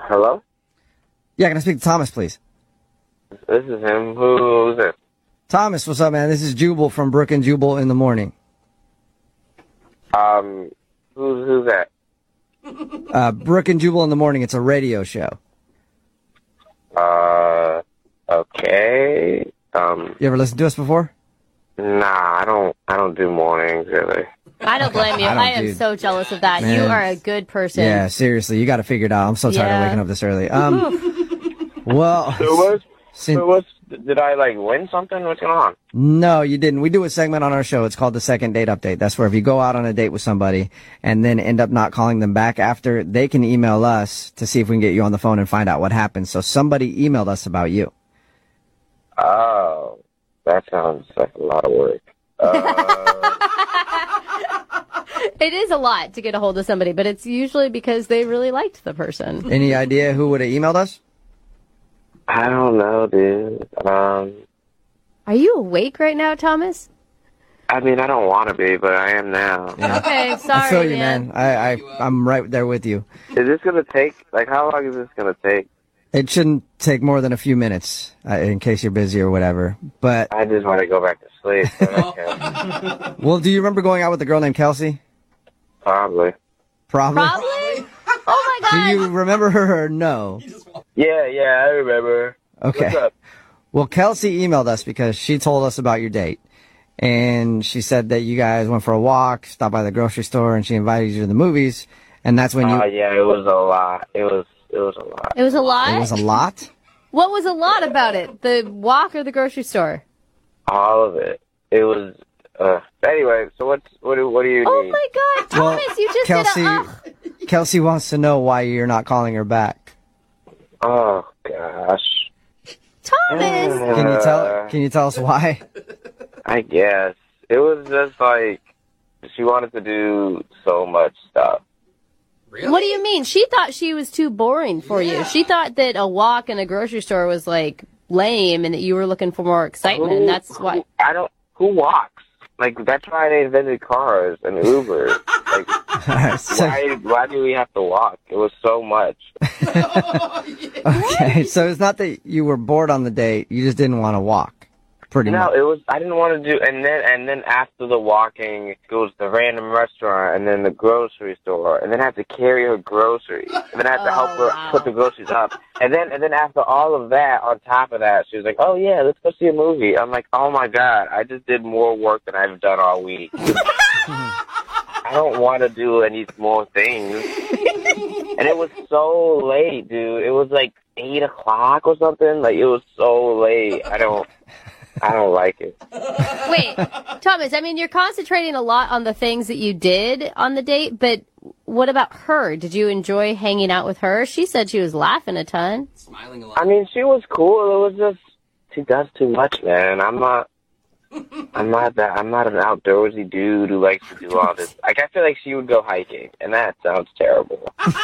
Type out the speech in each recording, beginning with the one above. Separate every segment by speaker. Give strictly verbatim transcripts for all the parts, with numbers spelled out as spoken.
Speaker 1: Hello?
Speaker 2: Yeah, can I speak to Thomas, please?
Speaker 1: This is him. Who's this?
Speaker 2: Thomas, what's up, man? This is Jubal from Brook and Jubal in the Morning.
Speaker 1: Um, who's, who's that?
Speaker 2: Uh, Brook and Jubal in the Morning. It's a radio show.
Speaker 1: Uh, okay. Um,
Speaker 2: You ever listened to us before?
Speaker 1: nah, I don't, I don't do mornings, really.
Speaker 3: I don't blame you.
Speaker 2: I
Speaker 3: I,
Speaker 2: don't,
Speaker 3: am
Speaker 2: dude.
Speaker 3: so jealous of that.
Speaker 2: Man.
Speaker 3: You are a good person.
Speaker 2: Yeah, seriously, you got to figure it out. I'm so tired
Speaker 3: Yeah.
Speaker 2: of waking up this early. Um, well,
Speaker 1: So what's,
Speaker 2: sin-
Speaker 1: so what's, did I, like, win something? What's going on?
Speaker 2: no, you didn't. We do a segment on our show. It's called the Second Date Update. That's where if you go out on a date with somebody and then end up not calling them back after, they can email us to see if we can get you on the phone and find out what happened. So somebody emailed us about you.
Speaker 1: Oh, that sounds like a lot of work. Uh,
Speaker 3: It is a lot to get a hold of somebody, but it's usually because they really liked the person.
Speaker 2: Any idea who would have emailed us?
Speaker 1: I don't know, dude. Um,
Speaker 3: Are you awake right now, Thomas?
Speaker 1: I mean, I don't want to be, but I am now.
Speaker 3: Okay, sorry,
Speaker 2: I feel you, man. I, I, I'm right there with you.
Speaker 1: Is this gonna take, like, how long is this gonna take?
Speaker 2: It shouldn't take more than a few minutes, uh, in case you're busy or whatever. But,
Speaker 1: I just want to go back to sleep. But I can't.
Speaker 2: well, do you remember going out with a girl named Kelsey?
Speaker 1: Probably.
Speaker 2: Probably.
Speaker 3: Probably? Oh my
Speaker 2: Do
Speaker 3: god.
Speaker 2: you remember her or no?
Speaker 1: Yeah, yeah, I remember.
Speaker 2: Okay.
Speaker 1: What's up?
Speaker 2: Well, Kelsey emailed us because she told us about your date. And she said that you guys went for a walk, stopped by the grocery store, and she invited you to the movies. And that's when you...
Speaker 1: Oh, yeah, it was a lot. It was, it was a lot.
Speaker 3: It was a lot?
Speaker 2: It was a lot?
Speaker 3: What was a lot about it? The walk or the grocery store?
Speaker 1: All of it. It was, uh, anyway, so what's, what do, what do you
Speaker 3: Oh
Speaker 1: need?
Speaker 3: my god, Thomas,
Speaker 2: Well,
Speaker 3: you just
Speaker 2: Kelsey,
Speaker 3: did a... ugh.
Speaker 2: Kelsey wants to know why you're not calling her back.
Speaker 1: Oh, gosh.
Speaker 3: Thomas!
Speaker 2: Can you tell? Can you tell us why?
Speaker 1: I guess. It was just like, she wanted to do so much stuff.
Speaker 3: What do you mean? She thought she was too boring for you. She thought that a walk in a grocery store was, like, lame and that you were looking for more excitement, and that's why...
Speaker 1: Who, I don't, who walks? Like, that's why they invented cars and Uber. Like,
Speaker 2: so,
Speaker 1: why, why do we have to walk? It was so much.
Speaker 2: okay, so it's not that you were bored on the date; you just didn't want to walk. Pretty
Speaker 1: No,
Speaker 2: much.
Speaker 1: it was, I didn't want to do, and then, and then after the walking, it was the random restaurant, and then the grocery store, and then I had to carry her groceries, and then I had to
Speaker 3: Oh,
Speaker 1: help her
Speaker 3: wow.
Speaker 1: put the groceries up, and then, and then after all of that, on top of that, she was like, oh yeah, let's go see a movie. I'm like, oh my god, I just did more work than I've done all week. I don't want to do any more things. And it was so late, dude. It was like eight o'clock or something. Like, it was so late. I don't, I don't like it.
Speaker 3: Wait, Thomas, I mean, you're concentrating a lot on the things that you did on the date, but what about her? Did you enjoy hanging out with her? She said she was laughing a ton.
Speaker 4: Smiling a lot.
Speaker 1: I mean, she was cool. It was just, she does too much, man. I'm not, I'm not that, I'm not an outdoorsy dude who likes to do all this. Like, I feel like she would go hiking, and that sounds terrible.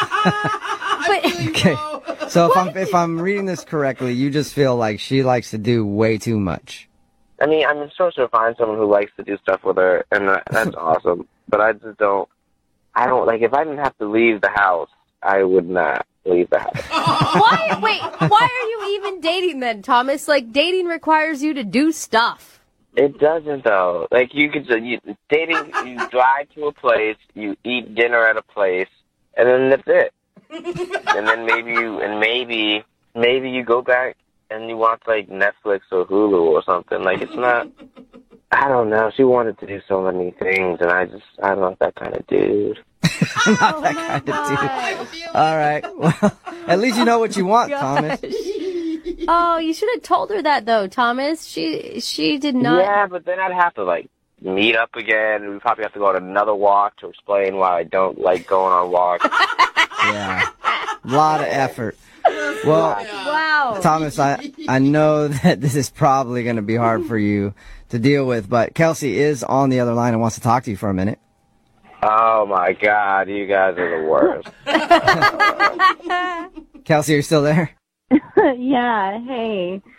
Speaker 3: But,
Speaker 2: Okay, so if I'm if I'm reading this correctly, you just feel like she likes to do way too much.
Speaker 1: I mean, I'm supposed to find someone who likes to do stuff with her, and that, that's awesome. But I just don't, I don't, like, if I didn't have to leave the house, I would not leave the house.
Speaker 3: why, wait, why are you even dating then, Thomas? Like, dating requires you to do stuff.
Speaker 1: It doesn't, though. Like, you could, you, dating, you drive to a place, you eat dinner at a place, and then that's it. And then maybe you, and maybe, maybe you go back and you watch, like, Netflix or Hulu or something. Like, it's not, I don't know. She wanted to do so many things, and I just, I'm not that kind of dude.
Speaker 2: Not that kind of dude. All right, well, at least you know what you want, Thomas.
Speaker 3: Oh, you should have told her that, though, Thomas. She she did not.
Speaker 1: Yeah, but then I'd have to, like, meet up again. We'd probably have to go on another walk to explain why I don't like going on walks.
Speaker 2: Yeah, a lot of effort. Well,
Speaker 3: Wow.
Speaker 2: Thomas, I I know that this is probably going to be hard for you to deal with, but Kelsey is on the other line and wants to talk to you for a minute.
Speaker 1: Oh, my God. You guys are the worst.
Speaker 2: Kelsey, are you still there?
Speaker 5: Yeah, hey.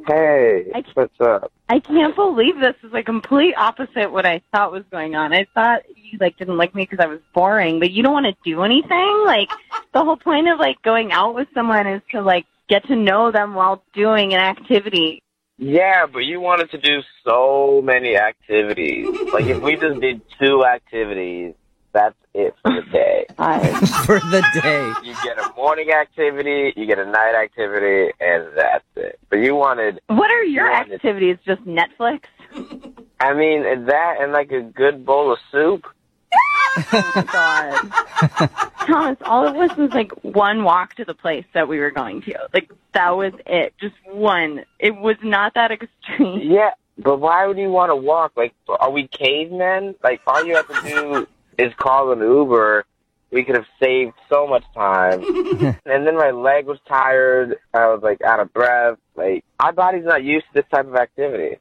Speaker 1: Hey,
Speaker 4: I-
Speaker 1: what's up?
Speaker 4: I can't believe this is like complete opposite what I thought was going on. I thought you like didn't like me because I was boring, but you don't want to do anything. Like the whole point of like going out with someone is to like get to know them while doing an activity.
Speaker 1: Yeah, but you wanted to do so many activities. Like, if we just did two activities, that's it for the day.
Speaker 4: I,
Speaker 2: For the day.
Speaker 1: You get a morning activity, you get a night activity, and that's it. But you wanted,
Speaker 4: what are your
Speaker 1: You wanted-
Speaker 4: activities? Just Netflix?
Speaker 1: I mean, that and like a good bowl of soup.
Speaker 4: Oh my God. Thomas, all it was was like one walk to the place that we were going to. Like that was it. Just one. It was not that extreme.
Speaker 1: Yeah, but why would you want to walk? Like, are we cavemen? Like, all you have to do is call an Uber. We could have saved so much time. And then my leg was tired. I was like out of breath. Like, our body's not used to this type of activity.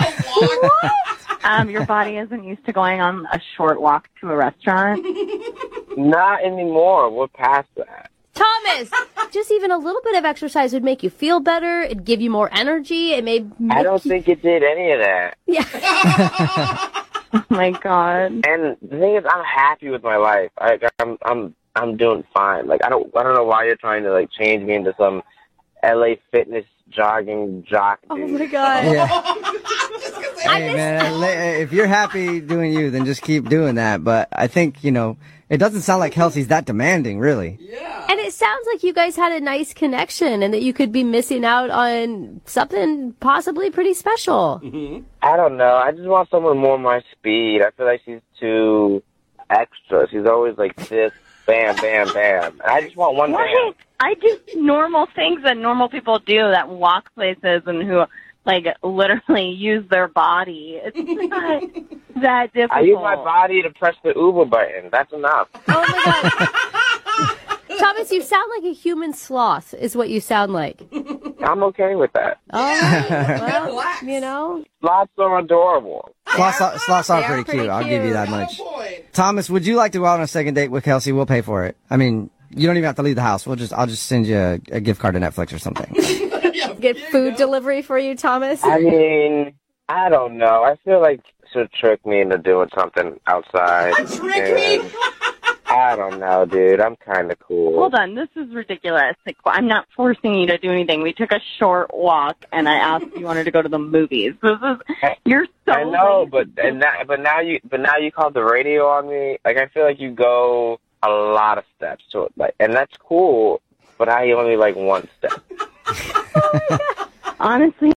Speaker 4: Um, your body isn't used to going on a short walk to a restaurant.
Speaker 1: Not anymore. We're past that.
Speaker 3: Thomas, just even a little bit of exercise would make you feel better. It'd give you more energy. It may. Make
Speaker 1: I don't
Speaker 3: you...
Speaker 1: think it did any of that.
Speaker 3: Yeah.
Speaker 4: Oh my God.
Speaker 1: And the thing is, I'm happy with my life. I, I'm, I'm, I'm doing fine. Like, I don't, I don't know why you're trying to like change me into some L A fitness jogging jock
Speaker 3: Oh
Speaker 1: dude.
Speaker 3: my God.
Speaker 2: Yeah. Hey, man, le- if you're happy doing you, then just keep doing that. But I think, you know, it doesn't sound like Kelsey's that demanding, really.
Speaker 3: And it sounds like you guys had a nice connection and that you could be missing out on something possibly pretty special.
Speaker 1: I don't know. I just want someone more my speed. I feel like she's too extra. She's always like this, bam, bam, bam. And I just want one bam.
Speaker 4: What? I do normal things that normal people do that walk places and who like literally use their body. It's not that difficult.
Speaker 1: I use my body to press the Uber button. That's enough.
Speaker 3: Oh my God. Thomas, you sound like a human sloth, is what you sound like.
Speaker 1: I'm okay with that.
Speaker 3: All right. Well, you know.
Speaker 1: Sloths are adorable.
Speaker 2: Sloths are, sloths are
Speaker 3: They are
Speaker 2: pretty,
Speaker 3: pretty
Speaker 2: cute. I'll give you
Speaker 3: cute.
Speaker 2: that much. Thomas, would you like to go out on a second date with Kelsey? We'll pay for it. I mean, you don't even have to leave the house. We'll just, I'll just send you a, a gift card to Netflix or something.
Speaker 3: Get food delivery for you, Thomas.
Speaker 1: I mean, I don't know. I feel like she'll trick me into doing something outside.
Speaker 5: Trick me?
Speaker 1: And I don't know, dude. I'm kind of cool.
Speaker 4: Hold on, this is ridiculous. Like, I'm not forcing you to do anything. We took a short walk, and I asked if you wanted to go to the movies. This is you're so.
Speaker 1: I know,
Speaker 4: lazy.
Speaker 1: but and that, but now you, but now you called the radio on me. Like, I feel like you go a lot of steps to it, like, and that's cool. But I only like one step.
Speaker 4: honestly.